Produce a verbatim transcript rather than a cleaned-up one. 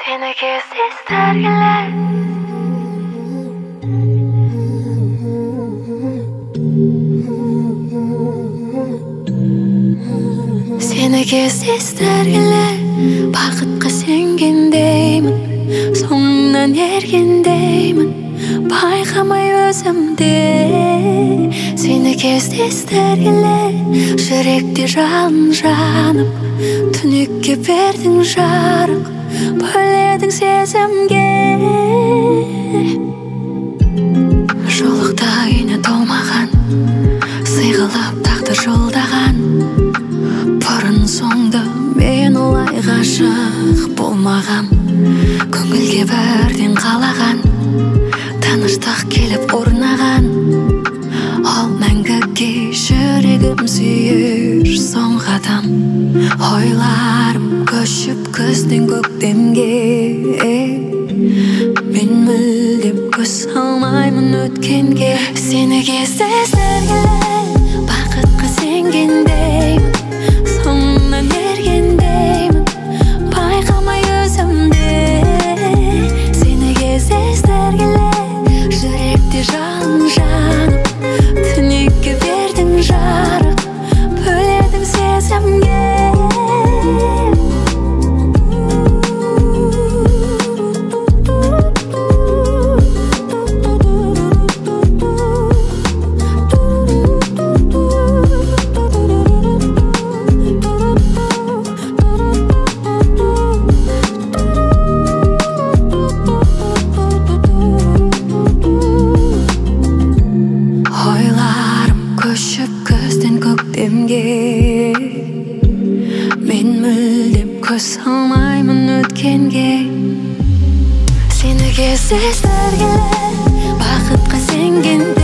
Seni кездестіргілі Seni кездестіргілі Бақытқа сенгендеймін Соңынан ергендеймін Байқамай өзімде Seni кездестіргілі Жүректе жалын жанып Түнекке бердің жарық Бөледің сезімге Жолықта үйне толмаған Сыйғылып тағдыр жолдаған Бұрын соңды мен олай ғашық болмағам Көңілге бірден қалаған Таныштық келіп орнаған Ол мәңгіге жүрегім сүйер соңғы адам Ойларым көшіп көзден көктемге Мен мүлдем көз салмаймын өткенге Сені кездестіргілі бақытқа сенгендеймін Соңынан ергендеймін Байқамай өзімде Сені кездестіргілі жүректе жалын жанып Түнекке бердің жарық Бөледің сезімге Мен мүлдем көз салмаймын өткенге Сені кездестіргілі бақытқа сенген